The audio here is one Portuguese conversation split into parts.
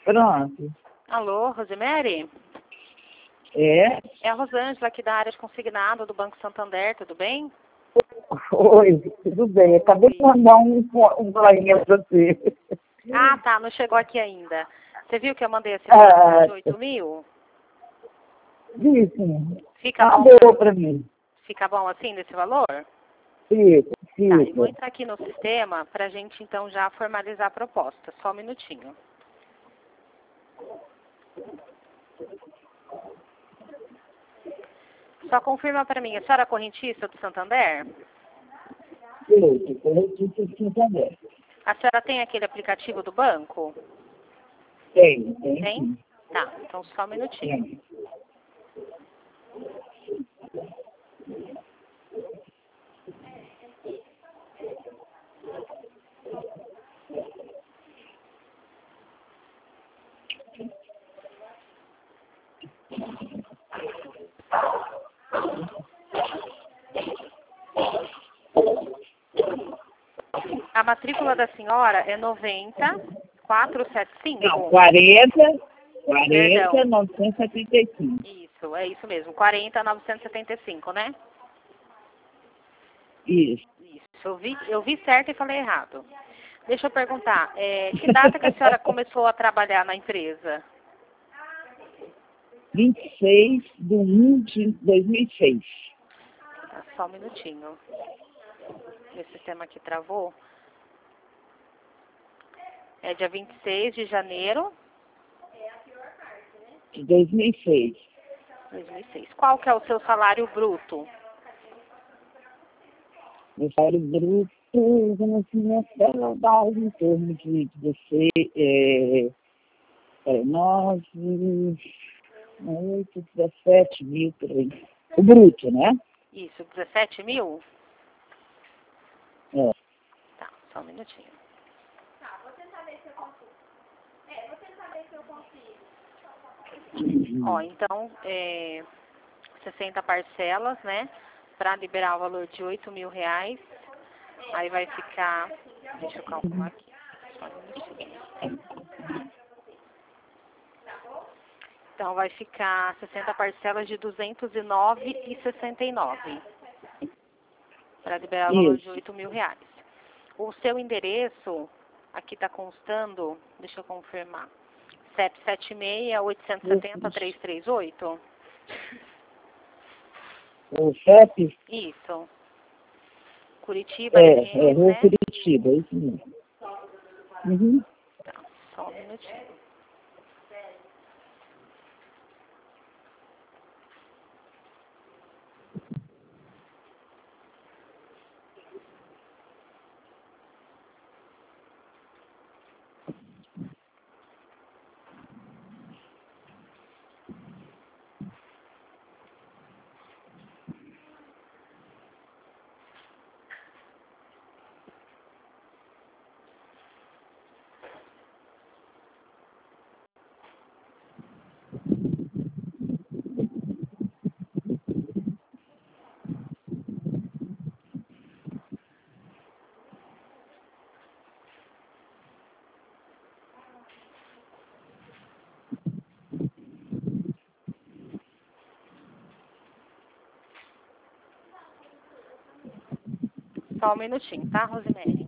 Pronto. Alô, Rosemary? É? É a Rosângela aqui da área de consignado do Banco Santander, tudo bem? Oi, tudo bem. Acabei de mandar um joinha pra você. Ah, tá, não chegou aqui ainda. Você viu que eu mandei esse Ah, valor de 8 mil? Isso. Fica Tá bom, boa pra mim. fica bom assim nesse valor? Fica, Tá, eu vou fica. entrar aqui no sistema pra gente então já formalizar a proposta. Só um minutinho. Só confirma pra mim, a senhora é correntista do Santander? Fica, corretícia de Santander. A senhora tem aquele aplicativo do banco? Tem Tem? sim. Tá, então só um minutinho. Tem. A matrícula da senhora é 90475? Não, 40, Perdão. 975. Isso, é isso mesmo, 40.975, né? Isso. Isso, eu vi certo e falei errado. Deixa eu perguntar, que data que a senhora começou a trabalhar na empresa? 26/1/2006. Tá, só um minutinho. Meu sistema aqui travou. É dia 26 de janeiro De 2006. de 2006. Qual que é o seu salário bruto? Meu salário bruto, assim, dá em torno de você, 9, 8, 17 mil por aí. O bruto, né? Isso, 17 mil? É. Tá, só um minutinho. Ó, então, 60 parcelas, né? Para liberar o valor de 8 mil reais. Aí vai ficar, deixa eu calcular aqui. Só um minutinho. Então vai ficar 60 parcelas de 209,69 para liberar o valor de Isso. 8 mil reais. O seu endereço, aqui está constando, deixa eu confirmar, 776-870-338? O CEP Isso. Curitiba, RN, Rua né? Curitiba, é isso mesmo. Uhum. Tá, só um minutinho. Só um minutinho, tá, Rosemary?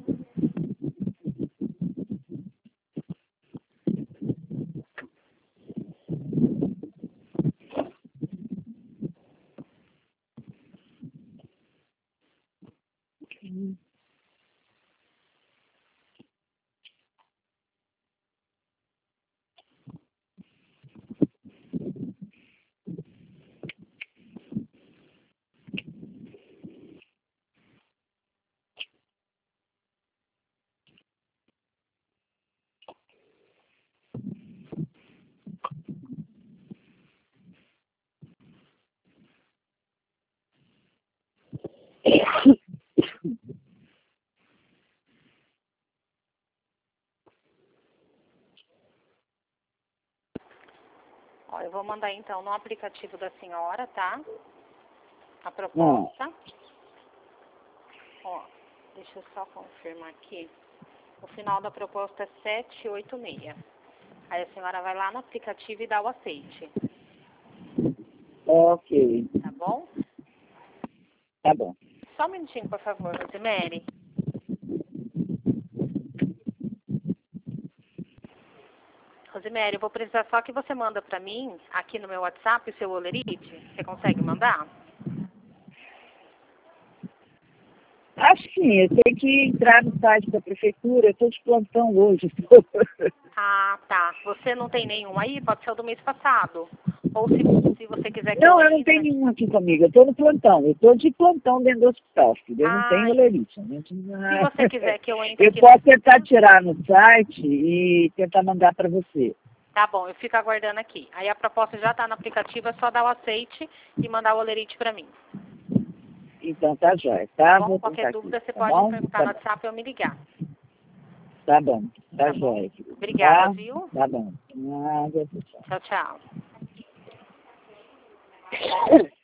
Ó, eu vou mandar então no aplicativo da senhora, tá? A proposta. Ó, deixa eu só confirmar aqui. O final da proposta é 786. Aí a senhora vai lá no aplicativo e dá o aceite. Ok, Tá bom? tá bom. Só um minutinho, por favor, Rosemary. Rosemary, eu vou precisar só que você manda pra mim, aqui no meu WhatsApp, o seu olerite. Você consegue mandar? Acho que sim, eu tenho que entrar no site da prefeitura, eu estou de plantão hoje. Ah, tá. Você não tem nenhum aí? Pode ser o do mês passado. Ou se você quiser que Não, eu eu não entre tenho aqui. nenhum aqui comigo, eu estou no plantão, eu estou de plantão dentro do hospital, filho. Eu não tenho Ah, olerite. se você quiser que eu entre Eu aqui no... posso tentar tirar no site e tentar mandar para você. Tá bom, eu fico aguardando aqui. Aí a proposta já tá no aplicativo, é só dar o aceite e mandar o olerite pra mim. Então tá jóia, Tá tá? bom? Vou Qualquer tentar aqui, dúvida, você tá pode me bom? perguntar Tá no bom, WhatsApp ou me ligar. tá bom, tá Tá bom? jóia. Filho. Obrigada, Tá? viu? Tá bom. Nada, tchau. Tchau, tchau.